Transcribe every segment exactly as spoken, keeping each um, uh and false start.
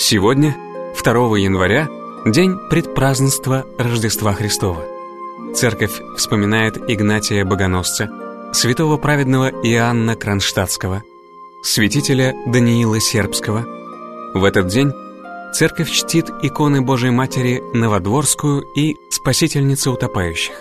Сегодня, второго января, день предпразднества Рождества Христова. Церковь вспоминает Игнатия Богоносца, святого праведного Иоанна Кронштадтского, святителя Даниила Сербского. В этот день церковь чтит иконы Божией Матери Новодворскую и Спасительницу утопающих.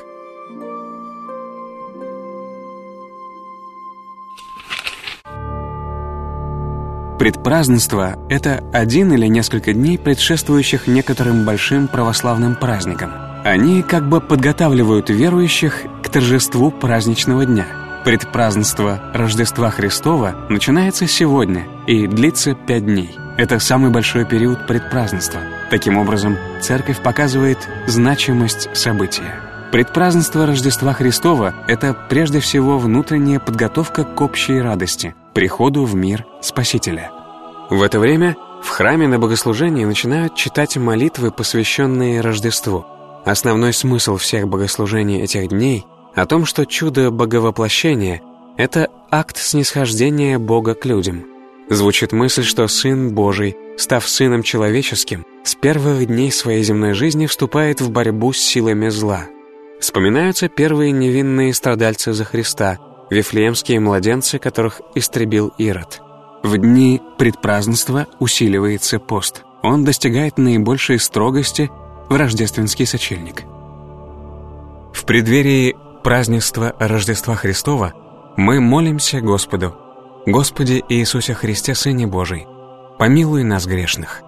Предпразднество — это один или несколько дней, предшествующих некоторым большим православным праздникам. Они как бы подготавливают верующих к торжеству праздничного дня. Предпразднество Рождества Христова начинается сегодня и длится пять дней. Это самый большой период предпразднества. Таким образом, Церковь показывает значимость события. Предпразднество Рождества Христова — это прежде всего внутренняя подготовка к общей радости, приходу в мир Спасителя. В это время в храме на богослужении начинают читать молитвы, посвященные Рождеству. Основной смысл всех богослужений этих дней о том, что чудо Боговоплощения — это акт снисхождения Бога к людям. Звучит мысль, что Сын Божий, став Сыном Человеческим, с первых дней своей земной жизни вступает в борьбу с силами зла. Вспоминаются первые невинные страдальцы за Христа, вифлеемские младенцы, которых истребил Ирод. В дни предпразднества усиливается пост. Он достигает наибольшей строгости в рождественский сочельник. В преддверии празднества Рождества Христова мы молимся Господу: «Господи Иисусе Христе, Сыне Божий, помилуй нас грешных».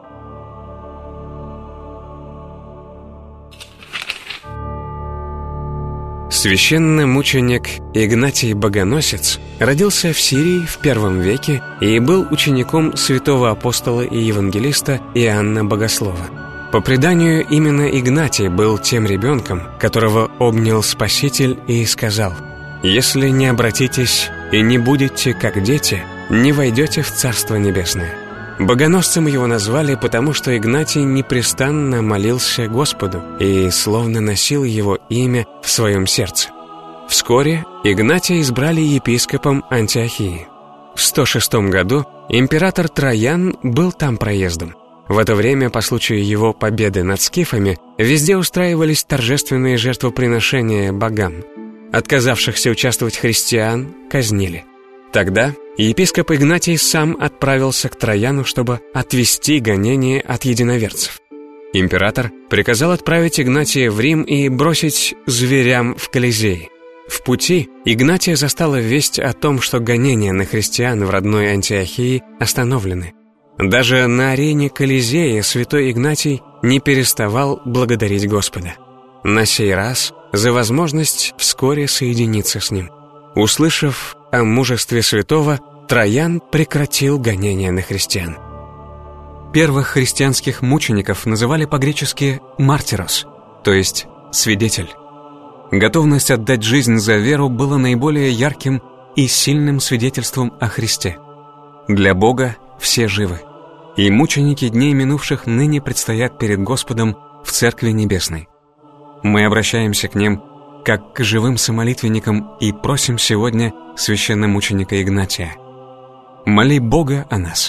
Священномученик Игнатий Богоносец родился в Сирии в первом веке и был учеником святого апостола и евангелиста Иоанна Богослова. По преданию, именно Игнатий был тем ребенком, которого обнял Спаситель и сказал: «Если не обратитесь и не будете как дети, не войдете в Царство Небесное». Богоносцем его назвали, потому что Игнатий непрестанно молился Господу и словно носил его имя в своем сердце. Вскоре Игнатия избрали епископом Антиохии. В сто шестом году император Траян был там проездом. В это время, по случаю его победы над скифами, везде устраивались торжественные жертвоприношения богам. Отказавшихся участвовать христиан казнили. Тогда епископ Игнатий сам отправился к Траяну, чтобы отвести гонение от единоверцев. Император приказал отправить Игнатия в Рим и бросить зверям в Колизей. В пути Игнатия застала весть о том, что гонения на христиан в родной Антиохии остановлены. Даже на арене Колизея святой Игнатий не переставал благодарить Господа. На сей раз за возможность вскоре соединиться с ним. Услышав о мужестве святого, Траян прекратил гонения на христиан. Первых христианских мучеников называли по-гречески «мартирос», то есть «свидетель». Готовность отдать жизнь за веру была наиболее ярким и сильным свидетельством о Христе. Для Бога все живы, и мученики дней минувших ныне предстоят перед Господом в Церкви Небесной. Мы обращаемся к ним как к живым самолитвенникам и просим сегодня священномученика Игнатия: моли Бога о нас.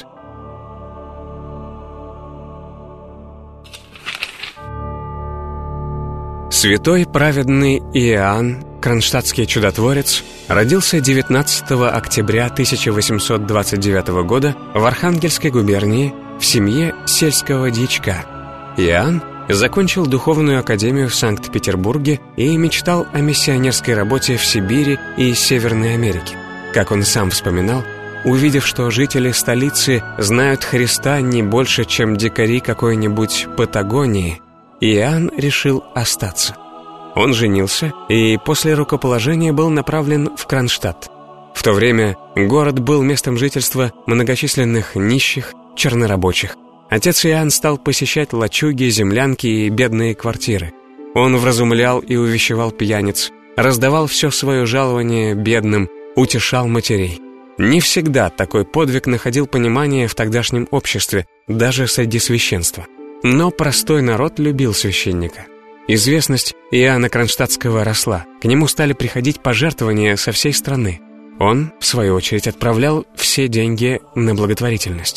Святой праведный Иоанн, кронштадтский чудотворец, родился девятнадцатого октября тысяча восемьсот двадцать девятого года в Архангельской губернии в семье сельского дьячка. Иоанн закончил духовную академию в Санкт-Петербурге и мечтал о миссионерской работе в Сибири и Северной Америке. Как он сам вспоминал, увидев, что жители столицы знают Христа не больше, чем дикари какой-нибудь Патагонии, Иоанн решил остаться. Он женился и после рукоположения был направлен в Кронштадт. В то время город был местом жительства многочисленных нищих, чернорабочих. Отец Иоанн стал посещать лачуги, землянки и бедные квартиры. Он вразумлял и увещевал пьяниц, раздавал все свое жалование бедным, утешал матерей. Не всегда такой подвиг находил понимание в тогдашнем обществе, даже среди священства. Но простой народ любил священника. Известность Иоанна Кронштадтского росла, к нему стали приходить пожертвования со всей страны. Он, в свою очередь, отправлял все деньги на благотворительность.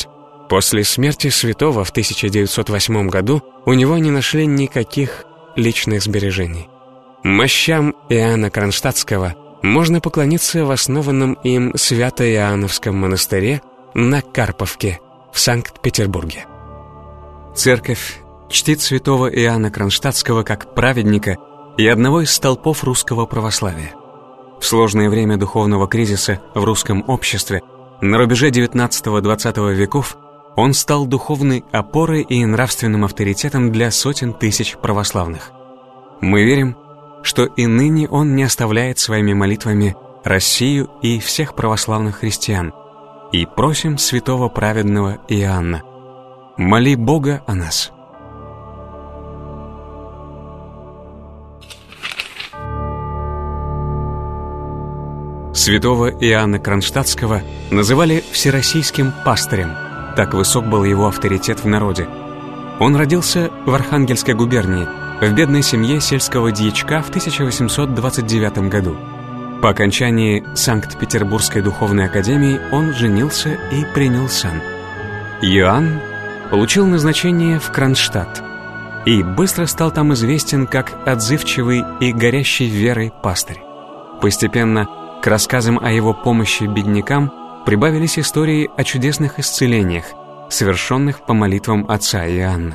После смерти святого в тысяча девятьсот восьмом году у него не нашли никаких личных сбережений. Мощам Иоанна Кронштадтского можно поклониться в основанном им Свято-Иоанновском монастыре на Карповке в Санкт-Петербурге. Церковь чтит святого Иоанна Кронштадтского как праведника и одного из столпов русского православия. В сложное время духовного кризиса в русском обществе на рубеже девятнадцатого-двадцатого веков он стал духовной опорой и нравственным авторитетом для сотен тысяч православных. Мы верим, что и ныне он не оставляет своими молитвами Россию и всех православных христиан, и просим святого праведного Иоанна: моли Бога о нас. Святого Иоанна Кронштадтского называли всероссийским пастырем, так высок был его авторитет в народе. Он родился в Архангельской губернии, в бедной семье сельского дьячка в тысяча восемьсот двадцать девятом году. По окончании Санкт-Петербургской духовной академии он женился и принял сан. Иоанн получил назначение в Кронштадт и быстро стал там известен как отзывчивый и горящий верой пастырь. Постепенно к рассказам о его помощи беднякам прибавились истории о чудесных исцелениях, совершенных по молитвам отца Иоанна.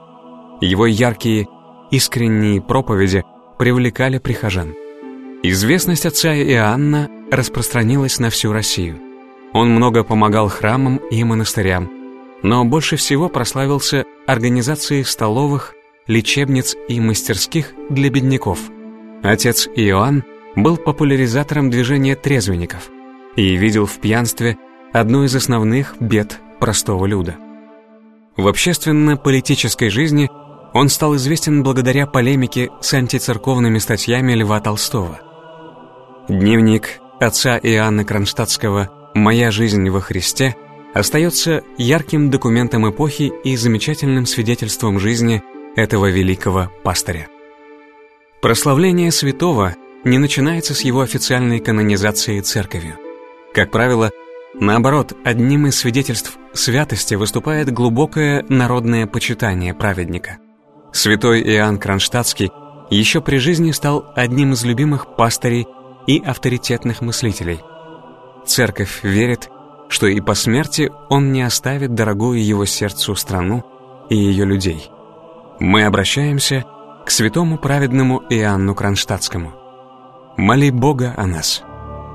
Его яркие, искренние проповеди привлекали прихожан. Известность отца Иоанна распространилась на всю Россию. Он много помогал храмам и монастырям, но больше всего прославился организацией столовых, лечебниц и мастерских для бедняков. Отец Иоанн был популяризатором движения трезвенников и видел в пьянстве одну из основных бед простого люда. В общественно-политической жизни он стал известен благодаря полемике с антицерковными статьями Льва Толстого. Дневник отца Иоанна Кронштадтского «Моя жизнь во Христе» остается ярким документом эпохи и замечательным свидетельством жизни этого великого пастыря. Прославление святого не начинается с его официальной канонизации церковью. Как правило, наоборот, одним из свидетельств святости выступает глубокое народное почитание праведника. Святой Иоанн Кронштадтский еще при жизни стал одним из любимых пастырей и авторитетных мыслителей. Церковь верит, что и по смерти он не оставит дорогую его сердцу страну и ее людей. Мы обращаемся к святому праведному Иоанну Кронштадтскому. Моли Бога о нас.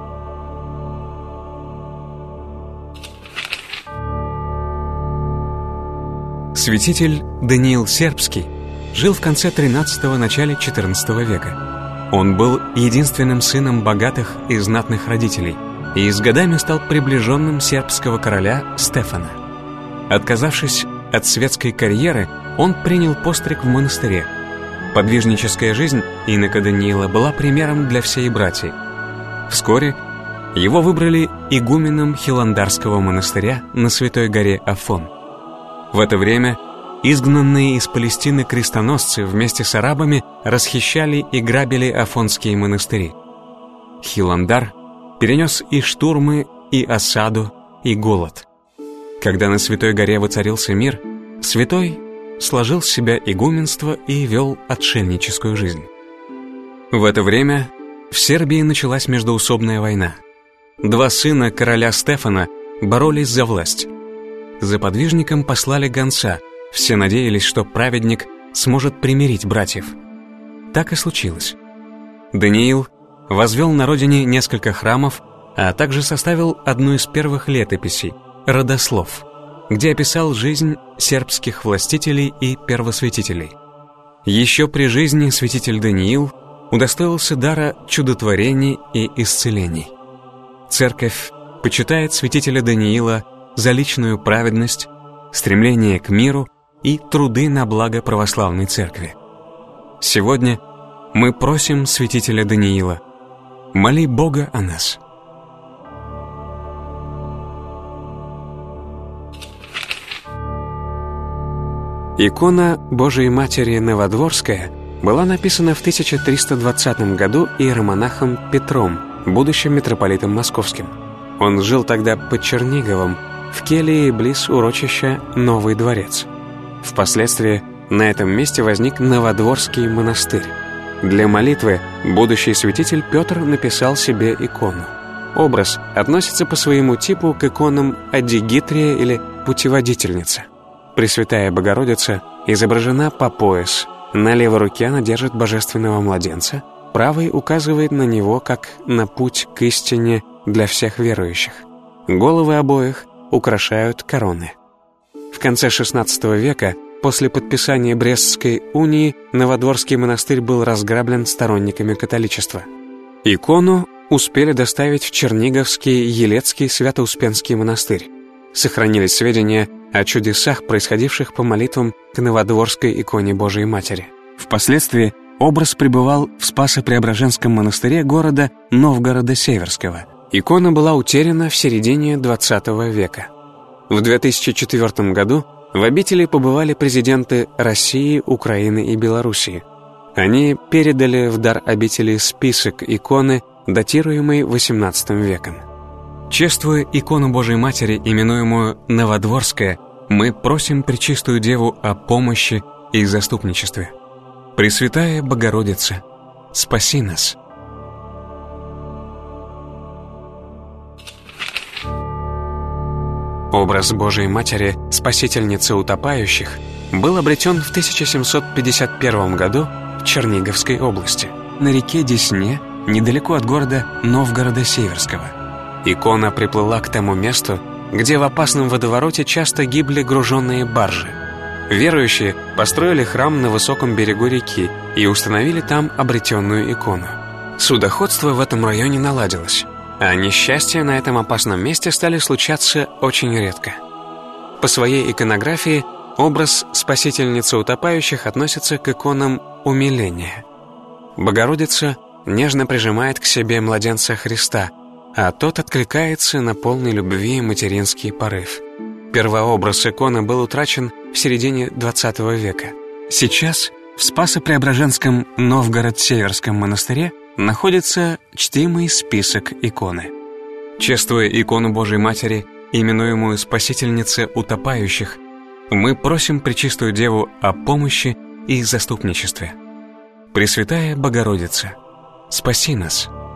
Святитель Даниил Сербский жил в конце тринадцатого – начале четырнадцатого века. Он был единственным сыном богатых и знатных родителей и с годами стал приближенным сербского короля Стефана. Отказавшись от светской карьеры, он принял постриг в монастыре. Подвижническая жизнь инока Даниила была примером для всей братьи. Вскоре его выбрали игуменом Хиландарского монастыря на Святой горе Афон. В это время изгнанные из Палестины крестоносцы вместе с арабами расхищали и грабили афонские монастыри. Хиландар перенес и штурмы, и осаду, и голод. Когда на Святой горе воцарился мир, святой сложил с себя игуменство и вел отшельническую жизнь. В это время в Сербии началась междоусобная война. Два сына короля Стефана боролись за власть. За подвижником послали гонца. Все надеялись, что праведник сможет примирить братьев. Так и случилось. Даниил возвел на родине несколько храмов, а также составил одну из первых летописей «Родослов», где описал жизнь сербских властителей и первосвятителей. Еще при жизни святитель Даниил удостоился дара чудотворений и исцелений. Церковь почитает святителя Даниила за личную праведность, стремление к миру и труды на благо православной церкви. Сегодня мы просим святителя Даниила: моли Бога о нас. Икона Божией Матери Новодворская была написана в тысяча триста двадцатом году иеромонахом Петром, будущим митрополитом московским. Он жил тогда под Черниговом в келье близ урочища Новый дворец. Впоследствии на этом месте возник Новодворский монастырь. Для молитвы будущий святитель Петр написал себе икону. Образ относится по своему типу к иконам Адигитрия или Путеводительница. Пресвятая Богородица изображена по пояс. На левой руке она держит божественного младенца, правой указывает на него как на путь к истине для всех верующих. Головы обоих украшают короны. В конце шестнадцатого века, после подписания Брестской унии, Новодворский монастырь был разграблен сторонниками католичества. Икону успели доставить в Черниговский Елецкий Свято-Успенский монастырь. Сохранились сведения о чудесах, происходивших по молитвам к Новодворской иконе Божией Матери. Впоследствии образ пребывал в Спасо-Преображенском монастыре города Новгорода Северского. Икона была утеряна в середине двадцатого века. В две тысячи четвёртом году в обители побывали президенты России, Украины и Белоруссии. Они передали в дар обители список иконы, датируемый восемнадцатым веком. Чествуя икону Божией Матери, именуемую Новодворская, мы просим Пречистую Деву о помощи и заступничестве. Пресвятая Богородица, спаси нас! Образ Божией Матери, спасительницы утопающих, был обретен в тысяча семьсот пятьдесят первом году в Черниговской области, на реке Десне, недалеко от города Новгорода Северского. Икона приплыла к тому месту, где в опасном водовороте часто гибли груженные баржи. Верующие построили храм на высоком берегу реки и установили там обретенную икону. Судоходство в этом районе наладилось, а несчастья на этом опасном месте стали случаться очень редко. По своей иконографии образ спасительницы утопающих относится к иконам умиления. Богородица нежно прижимает к себе младенца Христа, а тот откликается на полный любви материнский порыв. Первообраз иконы был утрачен в середине двадцатого века. Сейчас в Спасо-Преображенском Новгород-Северском монастыре находится чтимый список иконы. Чествуя икону Божией Матери, именуемую Спасительницей утопающих, мы просим Пречистую Деву о помощи и заступничестве. Пресвятая Богородица, спаси нас!